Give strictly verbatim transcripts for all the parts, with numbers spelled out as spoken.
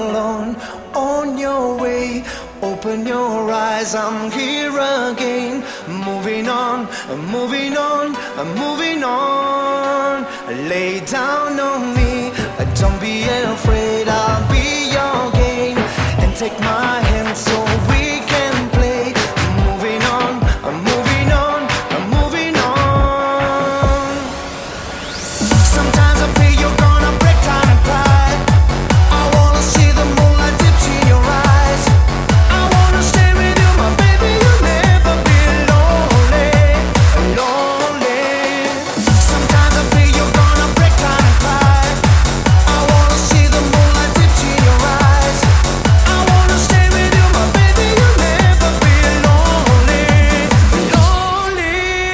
alone on your way. Open your eyes, I'm here again. Moving on, moving on, moving on. Lay down on me, don't be afraid, I'll be your game. And take my hand so we can play. Moving on, moving on, moving on. Sometimes I feel you're gonna break down and cry. I wanna see the moonlight dips in your eyes. I wanna stay with you, my baby, you'll never be lonely, lonely. Sometimes I feel you're gonna break down and cry. I wanna see the moonlight dips in your eyes. I wanna stay with you, my baby, you'll never be lonely, lonely.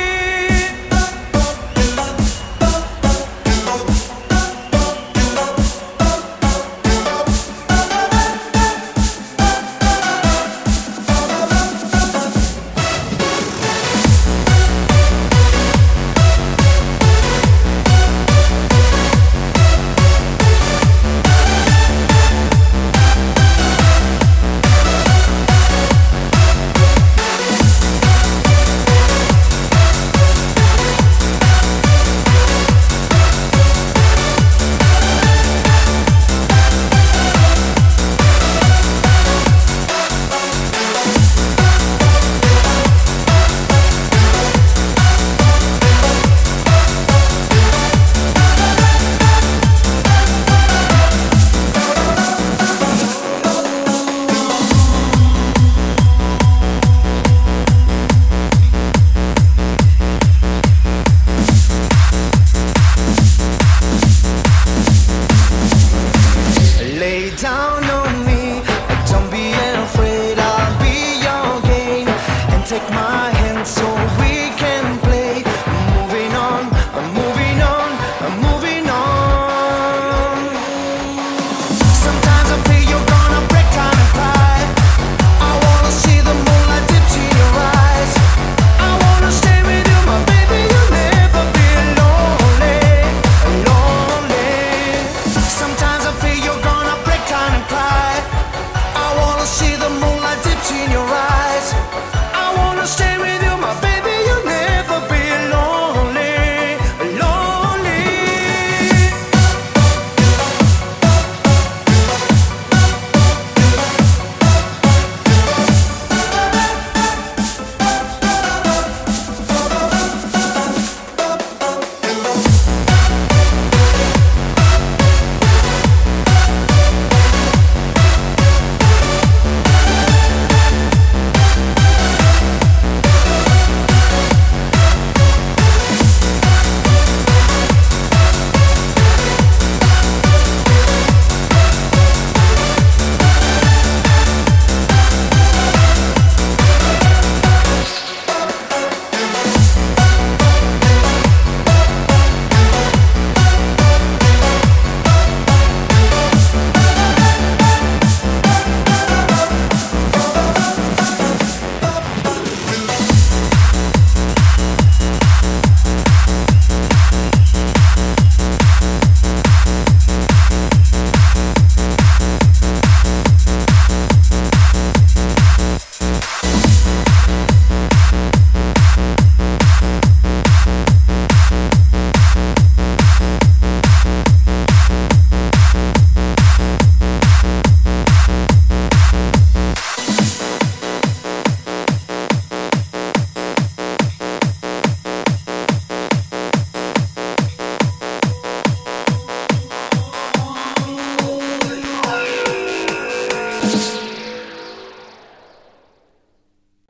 Lay down on me, don't be afraid, I'll be your game. And take my